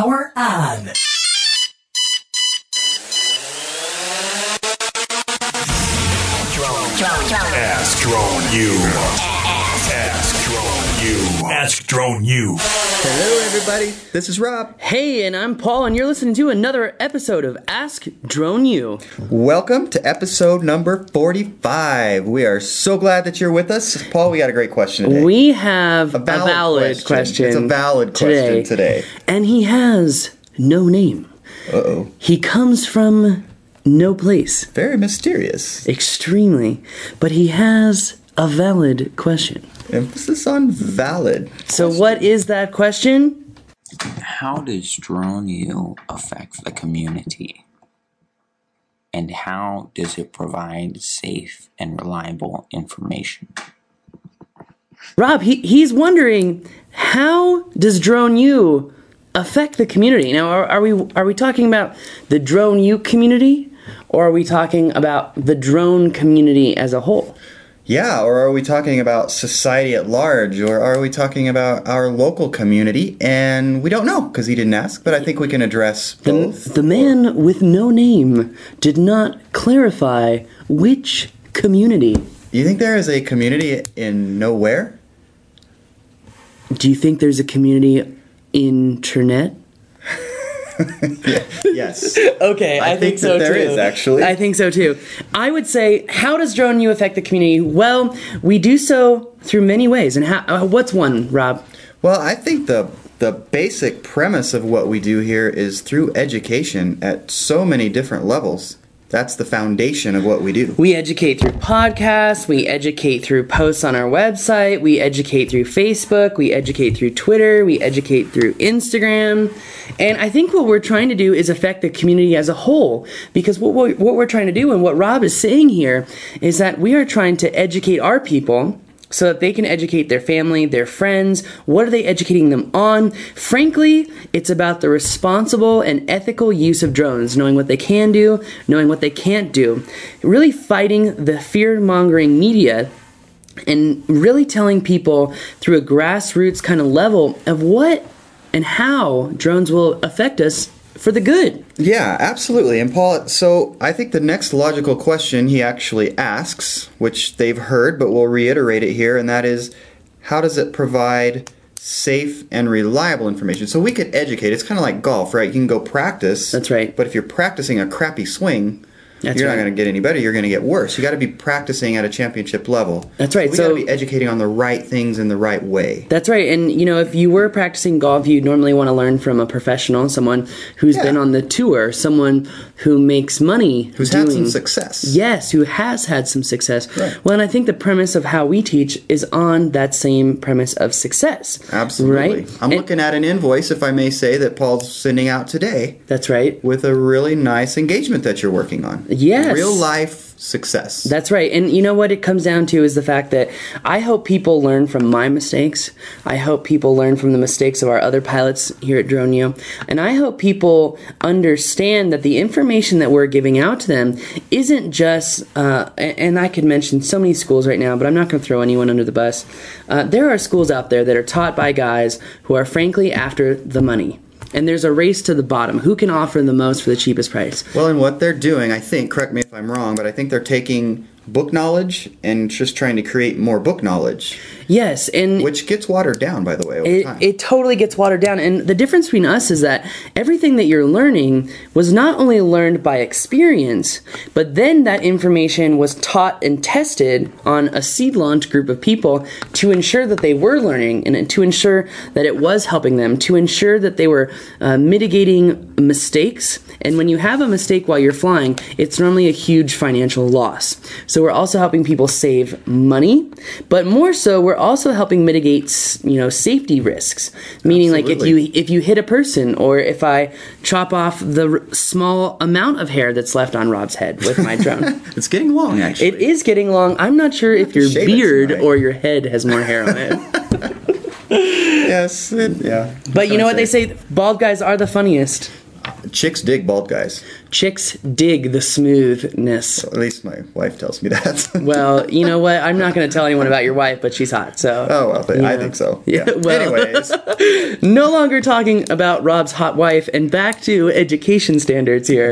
Power on. Ask Drone U. Ask Drone U. Ask Drone U. Hello, everybody. This is Rob. Hey, and I'm Paul, and you're listening to another episode of Ask Drone U. Welcome to episode number 45. We are so glad that you're with us. Paul, we got a great question today. We have a valid question. It's a valid question today. And he has no name. Uh-oh. He comes from no place. Very mysterious. Extremely. But he has a valid question. Emphasis on valid. So what is that question? How does Drone U affect the community? And how does it provide safe and reliable information? Rob, he's wondering, how does Drone U affect the community? Now, are we talking about the Drone U community, or are we talking about the drone community as a whole? Yeah, or are we talking about society at large, or are we talking about our local community? And we don't know, because he didn't ask, but I think we can address both. The man with no name did not clarify which community. You think there is a community in nowhere? Do you think there's a community internet? Yes. Okay, I think so that too. There is, actually. I think so too. I would say, how does Drone U affect the community? Well, we do so through many ways. And what's one, Rob? Well, I think the basic premise of what we do here is through education at so many different levels. That's the foundation of what we do. We educate through podcasts, we educate through posts on our website, we educate through Facebook, we educate through Twitter, we educate through Instagram. And I think what we're trying to do is affect the community as a whole. Because what we're trying to do, and what Rob is saying here, is that we are trying to educate our people so that they can educate their family, their friends. What are they educating them on? Frankly, it's about the responsible and ethical use of drones, knowing what they can do, knowing what they can't do. Really fighting the fear-mongering media and really telling people through a grassroots kind of level of what and how drones will affect us for the good. Yeah, absolutely. And Paul, so I think the next logical question he actually asks, which they've heard, but we'll reiterate it here, and that is, how does it provide safe and reliable information? So we could educate. It's kind of like golf, right? You can go practice. That's right. But if you're practicing a crappy swing, you're not going to get any better. You're going to get worse. You got to be practicing at a championship level. That's right. So we got to be educating on the right things in the right way. That's right. And, if you were practicing golf, you'd normally want to learn from a professional, someone who's been on the tour, someone who makes money. Who's had some success. Yes, who has had some success. Right. Well, and I think the premise of how we teach is on that same premise of success. Absolutely. Right? I'm looking at an invoice, if I may say, that Paul's sending out today. That's right. With a really nice engagement that you're working on. Yes. Real life success. That's right. And you know what it comes down to is the fact that I hope people learn from my mistakes. I hope people learn from the mistakes of our other pilots here at Drone U. And I hope people understand that the information that we're giving out to them isn't just, and I could mention so many schools right now, but I'm not going to throw anyone under the bus. There are schools out there that are taught by guys who are frankly after the money. And there's a race to the bottom. Who can offer the most for the cheapest price? Well, and what they're doing, I think, correct me if I'm wrong, but I think they're taking book knowledge and just trying to create more book knowledge. Yes, and which gets watered down, by the way, over time. It totally gets watered down. And the difference between us is that everything that you're learning was not only learned by experience, but then that information was taught and tested on a seed launch group of people to ensure that they were learning and to ensure that it was helping them, to ensure that they were mitigating mistakes. And when you have a mistake while you're flying, it's normally a huge financial loss. So we're also helping people save money, but more so, we're also helping mitigate, safety risks. Meaning, Absolutely. like if you hit a person, or if I chop off the small amount of hair that's left on Rob's head with my drone. It's getting long, actually. It is getting long. I'm not sure if your beard or your head has more hair on it. Yes, yeah. But you know what they say? Bald guys are the funniest. chicks dig bald guys. Chicks dig the smoothness. At least my wife tells me that. Well, you know what? I'm not going to tell anyone about your wife, but she's hot, so... Oh, well, I think so. Yeah. Well, Anyways. No longer talking about Rob's hot wife, and back to education standards here.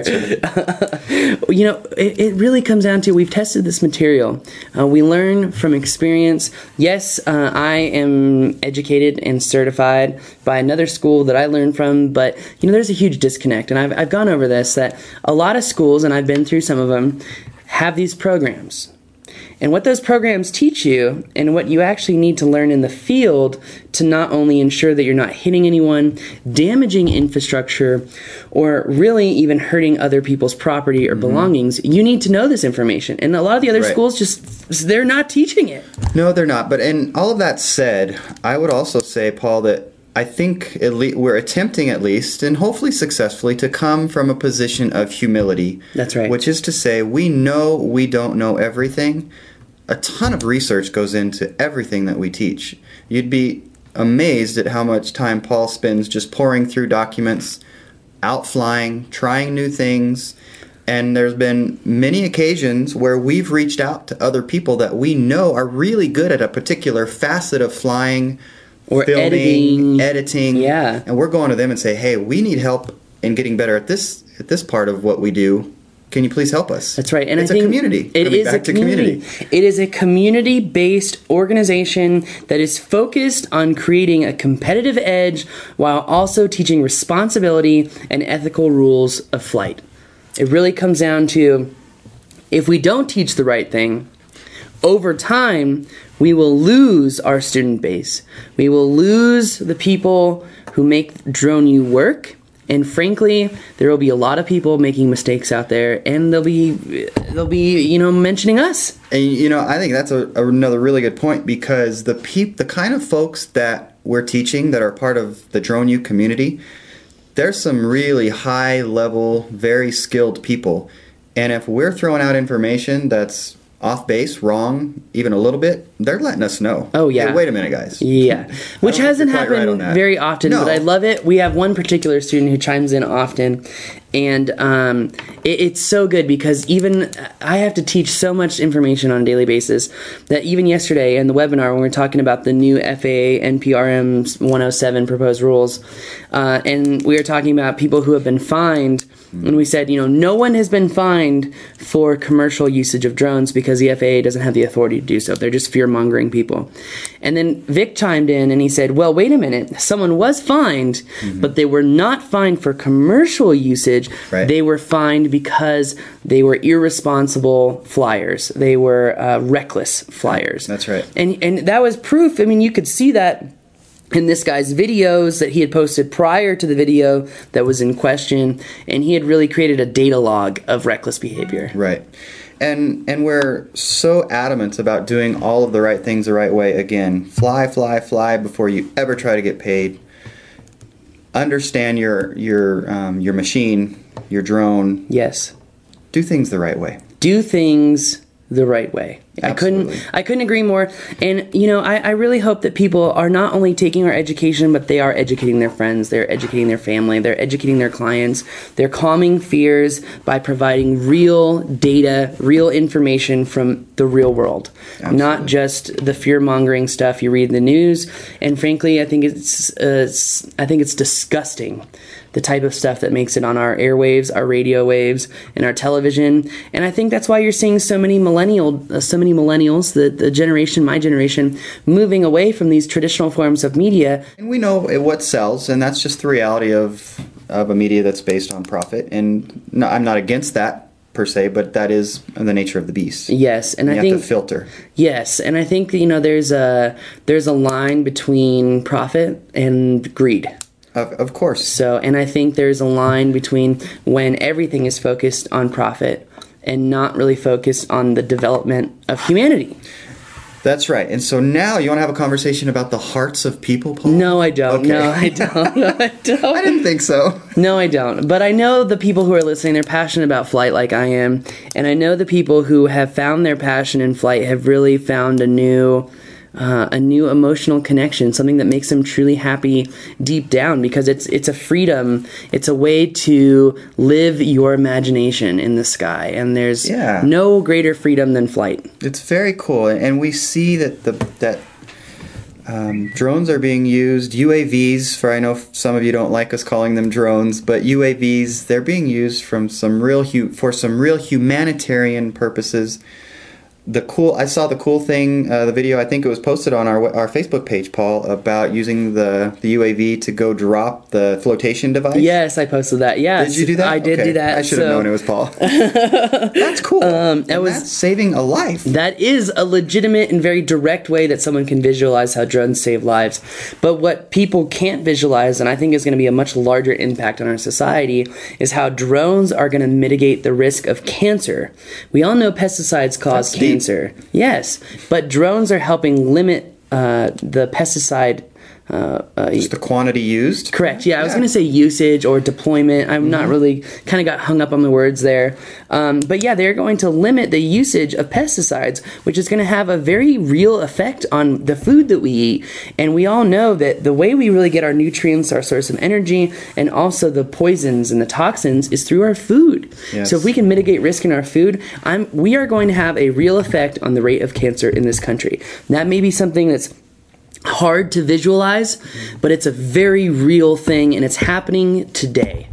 You know, it really comes down to, we've tested this material. We learn from experience. Yes, I am educated and certified by another school that I learned from, but, you know, there's a huge disconnect, and I've gone over this, that a lot of schools, and I've been through some of them, have these programs. And what those programs teach you, and what you actually need to learn in the field to not only ensure that you're not hitting anyone, damaging infrastructure, or really even hurting other people's property or belongings, you need to know this information. And a lot of the other schools they're not teaching it. No, they're not. But in all of that said, I would also say, Paul, that I think we're attempting at least, and hopefully successfully, to come from a position of humility. That's right. Which is to say, we know we don't know everything. A ton of research goes into everything that we teach. You'd be amazed at how much time Paul spends just pouring through documents, out flying, trying new things. And there's been many occasions where we've reached out to other people that we know are really good at a particular facet of flying, or filming, editing. Yeah. And we're going to them and say, hey, we need help in getting better at this part of what we do. Can you please help us? That's right. And it's I think a community. It is a community. It is a community-based organization that is focused on creating a competitive edge while also teaching responsibility and ethical rules of flight. It really comes down to, if we don't teach the right thing, over time, we will lose our student base. We will lose the people who make Drone U work. And frankly, there will be a lot of people making mistakes out there, and they'll be mentioning us. And I think that's another really good point, because the kind of folks that we're teaching that are part of the Drone U community, there's some really high level, very skilled people. And if we're throwing out information that's off base, wrong, even a little bit, they're letting us know. Oh, yeah. Hey, wait a minute, guys. Yeah. Which hasn't happened very often, No. but I love it. We have one particular student who chimes in often, and it's so good, because even I have to teach so much information on a daily basis that even yesterday in the webinar, when we were talking about the new FAA NPRM 107 proposed rules, and we were talking about people who have been fined, and we said, no one has been fined for commercial usage of drones because the FAA doesn't have the authority to do so. They're just fear-mongering people. And then Vic chimed in and he said, well, wait a minute. Someone was fined, but they were not fined for commercial usage. Right. They were fined because they were irresponsible flyers. They were reckless flyers. That's right. And that was proof. I mean, you could see that in this guy's videos that he had posted prior to the video that was in question, and he had really created a data log of reckless behavior. Right. And we're so adamant about doing all of the right things the right way. Again, fly before you ever try to get paid. Understand your machine, your drone. Yes. Do things the right way. Do things the right way. Absolutely. I couldn't agree more. And I really hope that people are not only taking our education, but they are educating their friends, they're educating their family, they're educating their clients, they're calming fears by providing real data, real information from the real world. Absolutely. Not just the fear-mongering stuff you read in the news. And frankly, I think it's disgusting, the type of stuff that makes it on our airwaves, our radio waves, and our television. And I think that's why you're seeing so many millennials, the generation, my generation, moving away from these traditional forms of media. And we know what sells, and that's just the reality of a media that's based on profit. And no, I'm not against that per se, but that is the nature of the beast. Yes, and you I think have to filter. Yes, and I think there's a line between profit and greed. Of course. So, and I think there's a line between when everything is focused on profit and not really focused on the development of humanity. That's right. And so now you want to have a conversation about the hearts of people, Paul? No, I don't. Okay. No, I don't. No, I don't. I didn't think so. No, I don't. But I know the people who are listening, they're passionate about flight like I am. And I know the people who have found their passion in flight have really found a new a new emotional connection, something that makes them truly happy deep down, because it's a freedom. It's a way to live your imagination in the sky, and there's no greater freedom than flight. It's very cool, and we see that drones are being used, UAVs, I know some of you don't like us calling them drones, but UAVs, they're being used for some real humanitarian purposes. I saw the cool thing, the video, I think it was posted on our Facebook page, Paul, about using the UAV to go drop the flotation device. Yes, I posted that. Yes. Did you do that? I did do that. I should have known it was Paul. That's cool. That's saving a life. That is a legitimate and very direct way that someone can visualize how drones save lives. But what people can't visualize, and I think is going to be a much larger impact on our society, is how drones are going to mitigate the risk of cancer. We all know pesticides cause cancer. Yes, but drones are helping limit the pesticide. Just the quantity used? Correct, yeah. I was going to say usage or deployment. I'm not really, kind of got hung up on the words there. But yeah, they're going to limit the usage of pesticides, which is going to have a very real effect on the food that we eat. And we all know that the way we really get our nutrients, our source of energy, and also the poisons and the toxins is through our food. Yes. So if we can mitigate risk in our food, we are going to have a real effect on the rate of cancer in this country. That may be something that's hard to visualize, but it's a very real thing, and it's happening today.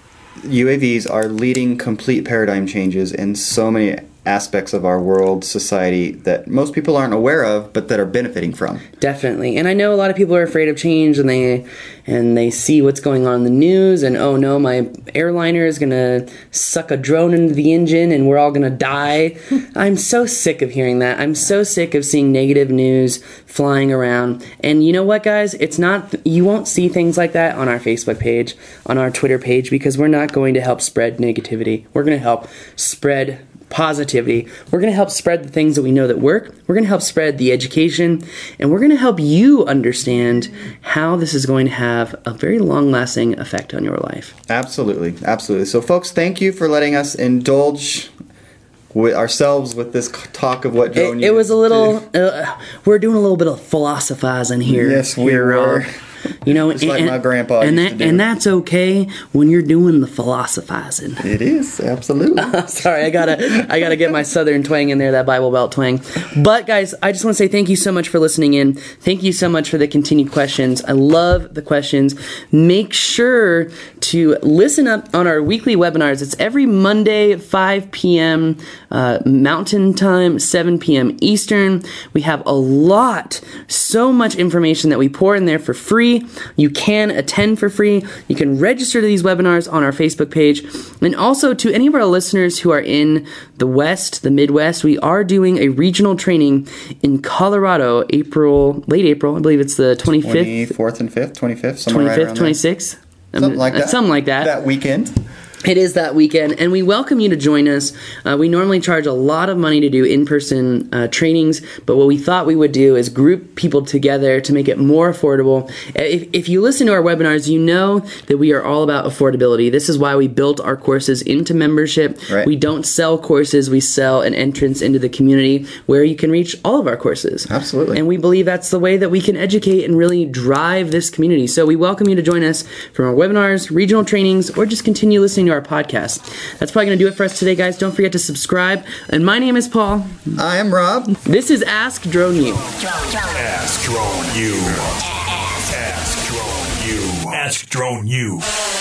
UAVs are leading complete paradigm changes in so many aspects of our world, society, that most people aren't aware of, but that are benefiting from. Definitely. And I know a lot of people are afraid of change, and they see what's going on in the news, and oh no, my airliner is going to suck a drone into the engine and we're all going to die. I'm so sick of hearing that. I'm so sick of seeing negative news flying around. And you know what, guys? You won't see things like that on our Facebook page, on our Twitter page, because we're not going to help spread negativity. We're going to help spread positivity. We're going to help spread the things that we know that work. We're going to help spread the education, and we're going to help you understand how this is going to have a very long-lasting effect on your life. Absolutely. Absolutely. So folks, thank you for letting us indulge ourselves with this talk of what drone it was a little we're doing a little bit of philosophizing here. Yes, we were. You know, just like my grandpa used to do. And that's okay when you're doing the philosophizing. It is, absolutely. Sorry, I gotta get my southern twang in there, that Bible Belt twang. But guys, I just want to say thank you so much for listening in. Thank you so much for the continued questions. I love the questions. Make sure to listen up on our weekly webinars. It's every Monday at 5 p.m. Mountain Time, 7 p.m. Eastern. We have so much information that we pour in there for free. You can attend for free. You can register to these webinars on our Facebook page. And also to any of our listeners who are in the West, the Midwest, we are doing a regional training in Colorado, late April. I believe it's the 25th. 24th and 5th, 25th, somewhere 25th, right around 26th. Something like that. Something like that. That weekend. It is that weekend, and we welcome you to join us. We normally charge a lot of money to do in-person trainings, but what we thought we would do is group people together to make it more affordable. If you listen to our webinars, you know that we are all about affordability. This is why we built our courses into membership. Right. We don't sell courses. We sell an entrance into the community where you can reach all of our courses. Absolutely. And we believe that's the way that we can educate and really drive this community. So we welcome you to join us from our webinars, regional trainings, or just continue listening to our podcast. That's probably going to do it for us today, guys. Don't forget to subscribe. And my name is Paul. I am Rob. This is Ask Drone U. Ask Drone U. Ask Drone U. Ask Drone U.